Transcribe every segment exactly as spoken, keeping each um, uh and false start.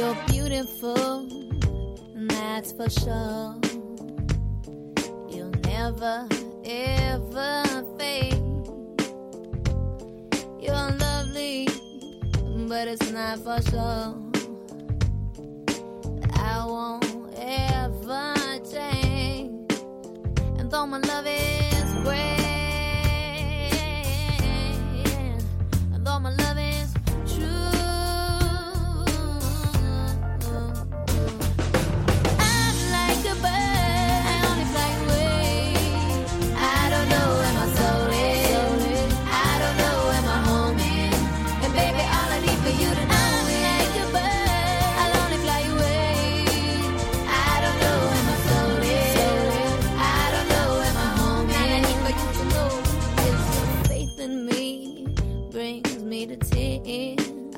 You're beautiful, and that's for sure. You'll never, ever fade. You're lovely, but it's not for sure. I won't ever change. And though my love is great, and though my love is true, I'm like a bird, I only fly away. I don't know where my soul is, I don't know where my home is. And baby, all I need for you to know is I'm like a bird, I'll only fly away. I don't know where my soul is, I don't know where my home is. All I need for you to know is your faith in me brings me to tears.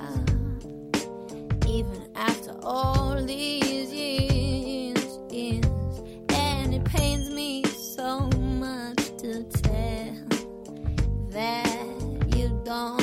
Even after all these years, years, and it pains me so much to tell that you don't